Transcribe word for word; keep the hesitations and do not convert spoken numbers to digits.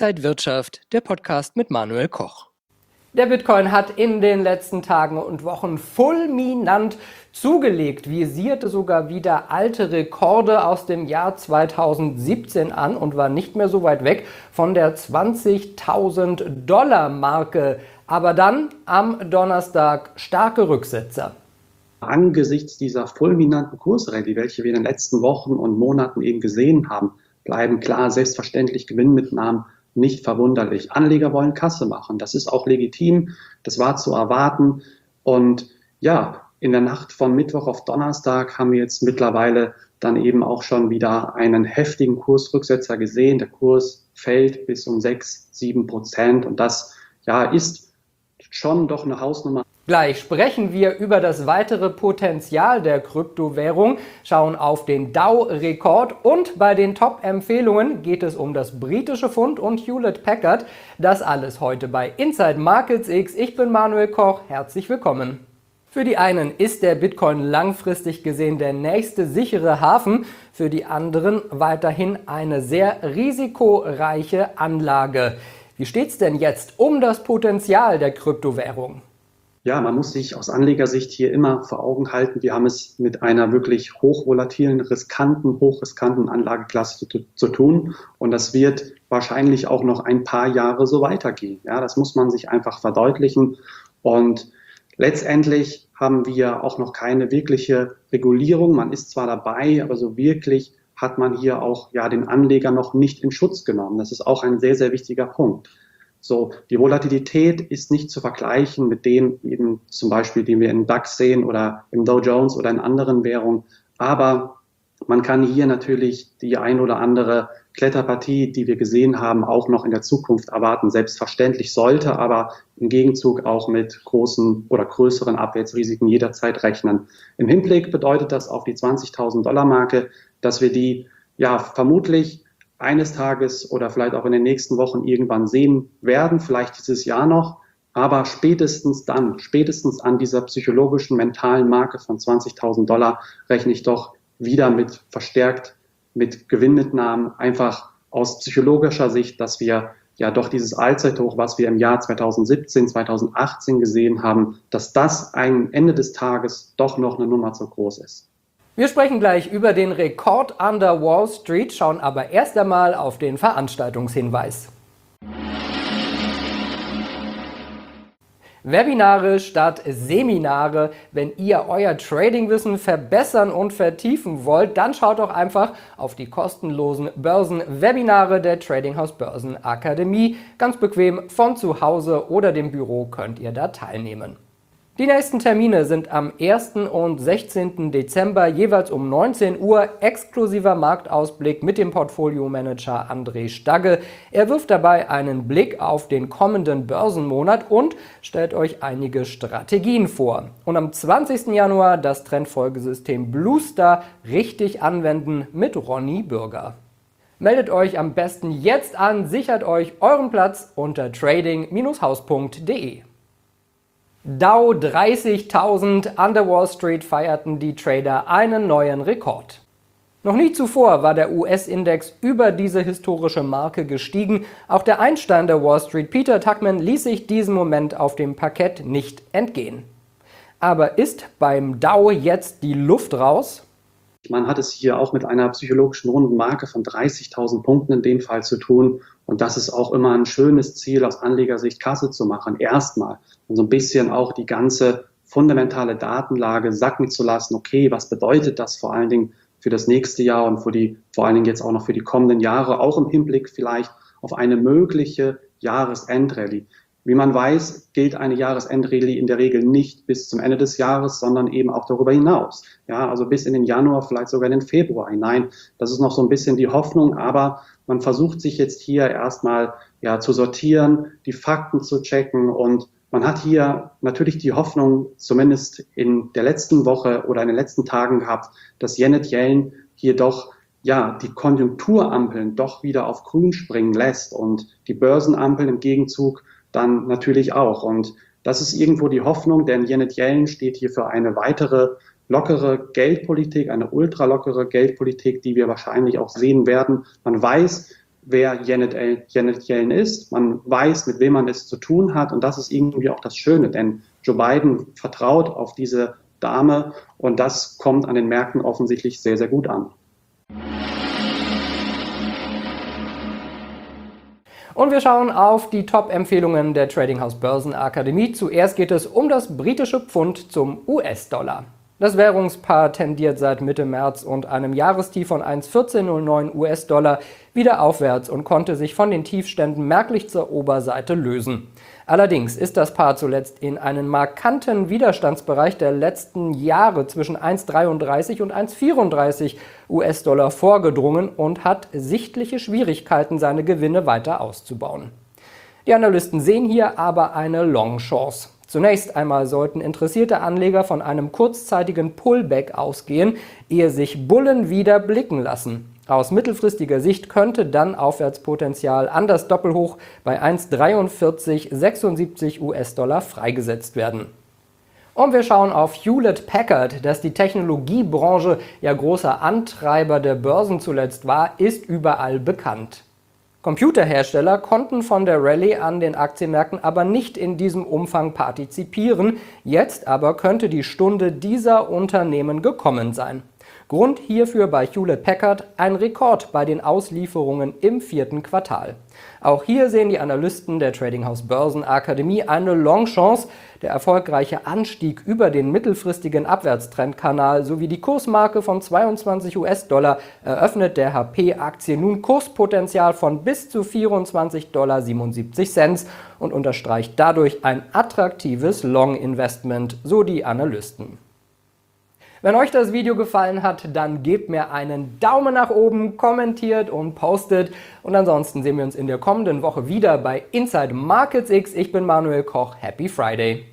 Inside Wirtschaft, der Podcast mit Manuel Koch. Der Bitcoin hat in den letzten Tagen und Wochen fulminant zugelegt, visierte sogar wieder alte Rekorde aus dem Jahr zweitausendsiebzehn an und war nicht mehr so weit weg von der zwanzigtausend Dollar Marke. Aber dann am Donnerstag starke Rücksetzer. Angesichts dieser fulminanten Kursrallye, welche wir in den letzten Wochen und Monaten eben gesehen haben, bleiben klar selbstverständlich Gewinnmitnahmen nicht verwunderlich. Anleger wollen Kasse machen, das ist auch legitim, das war zu erwarten. Und ja, in der Nacht von Mittwoch auf Donnerstag haben wir jetzt mittlerweile dann eben auch schon wieder einen heftigen Kursrücksetzer gesehen. Der Kurs fällt bis um sechs, sieben Prozent und das ja ist schon doch eine Hausnummer. Gleich sprechen wir über das weitere Potenzial der Kryptowährung, schauen auf den Dow-Rekord und bei den Top-Empfehlungen geht es um das britische Pfund und Hewlett-Packard. Das alles heute bei Inside Markets X. Ich bin Manuel Koch, herzlich willkommen. Für die einen ist der Bitcoin langfristig gesehen der nächste sichere Hafen, für die anderen weiterhin eine sehr risikoreiche Anlage. Wie steht's denn jetzt um das Potenzial der Kryptowährung? Ja, man muss sich aus Anlegersicht hier immer vor Augen halten, wir haben es mit einer wirklich hochvolatilen, riskanten, hochriskanten Anlageklasse zu, zu tun und das wird wahrscheinlich auch noch ein paar Jahre so weitergehen. Ja, das muss man sich einfach verdeutlichen und letztendlich haben wir auch noch keine wirkliche Regulierung. Man ist zwar dabei, aber so wirklich hat man hier auch ja den Anleger noch nicht in Schutz genommen. Das ist auch ein sehr, sehr wichtiger Punkt. So, die Volatilität ist nicht zu vergleichen mit dem eben zum Beispiel, den wir im DAX sehen oder im Dow Jones oder in anderen Währungen. Aber man kann hier natürlich die ein oder andere Kletterpartie, die wir gesehen haben, auch noch in der Zukunft erwarten. Selbstverständlich sollte aber im Gegenzug auch mit großen oder größeren Abwärtsrisiken jederzeit rechnen. Im Hinblick bedeutet das auf die zwanzigtausend Dollar Marke, dass wir die ja vermutlich eines Tages oder vielleicht auch in den nächsten Wochen irgendwann sehen werden, vielleicht dieses Jahr noch, aber spätestens dann, spätestens an dieser psychologischen, mentalen Marke von zwanzigtausend Dollar rechne ich doch wieder mit verstärkt, mit Gewinnmitnahmen, einfach aus psychologischer Sicht, dass wir ja doch dieses Allzeithoch, was wir im Jahr zweitausendsiebzehn, zweitausendachtzehn gesehen haben, dass das am Ende des Tages doch noch eine Nummer zu groß ist. Wir sprechen gleich über den Rekord an der Wall Street, schauen aber erst einmal auf den Veranstaltungshinweis. Webinare statt Seminare. Wenn ihr euer Tradingwissen verbessern und vertiefen wollt, dann schaut doch einfach auf die kostenlosen Börsenwebinare der Trading House Börsenakademie. Ganz bequem von zu Hause oder dem Büro könnt ihr da teilnehmen. Die nächsten Termine sind am ersten und sechzehnten Dezember jeweils um neunzehn Uhr. Exklusiver Marktausblick mit dem Portfolio-Manager André Stagge. Er wirft dabei einen Blick auf den kommenden Börsenmonat und stellt euch einige Strategien vor. Und am zwanzigsten Januar das Trendfolgesystem Bluestar richtig anwenden mit Ronny Bürger. Meldet euch am besten jetzt an, sichert euch euren Platz unter trading Bindestrich haus punkt de. Dow dreißigtausend, an der Wall Street feierten die Trader einen neuen Rekord. Noch nie zuvor war der U S-Index über diese historische Marke gestiegen. Auch der Einstein der Wall Street, Peter Tuchman, ließ sich diesen Moment auf dem Parkett nicht entgehen. Aber ist beim Dow jetzt die Luft raus? Man hat es hier auch mit einer psychologischen runden Marke von dreißigtausend Punkten in dem Fall zu tun. Und das ist auch immer ein schönes Ziel, aus Anlegersicht Kasse zu machen. Erstmal und so ein bisschen auch die ganze fundamentale Datenlage sacken zu lassen. Okay, was bedeutet das vor allen Dingen für das nächste Jahr und für die, vor allen Dingen jetzt auch noch für die kommenden Jahre, auch im Hinblick vielleicht auf eine mögliche Jahresendrallye. Wie man weiß, gilt eine Jahresendrallye in der Regel nicht bis zum Ende des Jahres, sondern eben auch darüber hinaus. Ja, also bis in den Januar, vielleicht sogar in den Februar hinein. Das ist noch so ein bisschen die Hoffnung, aber man versucht sich jetzt hier erstmal ja zu sortieren, die Fakten zu checken und man hat hier natürlich die Hoffnung, zumindest in der letzten Woche oder in den letzten Tagen gehabt, dass Janet Yellen hier doch ja, die Konjunkturampeln doch wieder auf grün springen lässt und die Börsenampeln im Gegenzug dann natürlich auch. Und das ist irgendwo die Hoffnung, denn Janet Yellen steht hier für eine weitere lockere Geldpolitik, eine ultralockere Geldpolitik, die wir wahrscheinlich auch sehen werden. Man weiß, wer Janet, Janet Yellen ist. Man weiß, mit wem man es zu tun hat. Und das ist irgendwie auch das Schöne, denn Joe Biden vertraut auf diese Dame und das kommt an den Märkten offensichtlich sehr, sehr gut an. Und wir schauen auf die Top-Empfehlungen der Trading House Börsenakademie. Zuerst geht es um das britische Pfund zum U S-Dollar. Das Währungspaar tendiert seit Mitte März und einem Jahrestief von eins Komma vierzehn null neun U S-Dollar wieder aufwärts und konnte sich von den Tiefständen merklich zur Oberseite lösen. Allerdings ist das Paar zuletzt in einen markanten Widerstandsbereich der letzten Jahre zwischen eins Komma dreiunddreißig und eins Komma vierunddreißig U S-Dollar vorgedrungen und hat sichtliche Schwierigkeiten, seine Gewinne weiter auszubauen. Die Analysten sehen hier aber eine Long-Chance. Zunächst einmal sollten interessierte Anleger von einem kurzzeitigen Pullback ausgehen, ehe sich Bullen wieder blicken lassen. Aus mittelfristiger Sicht könnte dann Aufwärtspotenzial an das Doppelhoch bei eins Komma dreiundvierzig sechsundsiebzig U S-Dollar freigesetzt werden. Und wir schauen auf Hewlett Packard, das die Technologiebranche ja großer Antreiber der Börsen zuletzt war, ist überall bekannt. Computerhersteller konnten von der Rallye an den Aktienmärkten aber nicht in diesem Umfang partizipieren. Jetzt aber könnte die Stunde dieser Unternehmen gekommen sein. Grund hierfür bei Hewlett Packard ein Rekord bei den Auslieferungen im vierten Quartal. Auch hier sehen die Analysten der Trading House Börsenakademie eine Long-Chance. Der erfolgreiche Anstieg über den mittelfristigen Abwärtstrendkanal sowie die Kursmarke von zweiundzwanzig U S-Dollar eröffnet der H P-Aktie nun Kurspotenzial von bis zu vierundzwanzig Komma siebenundsiebzig Dollar und unterstreicht dadurch ein attraktives Long-Investment, so die Analysten. Wenn euch das Video gefallen hat, dann gebt mir einen Daumen nach oben, kommentiert und postet. Und ansonsten sehen wir uns in der kommenden Woche wieder bei Inside Markets X. Ich bin Manuel Koch. Happy Friday!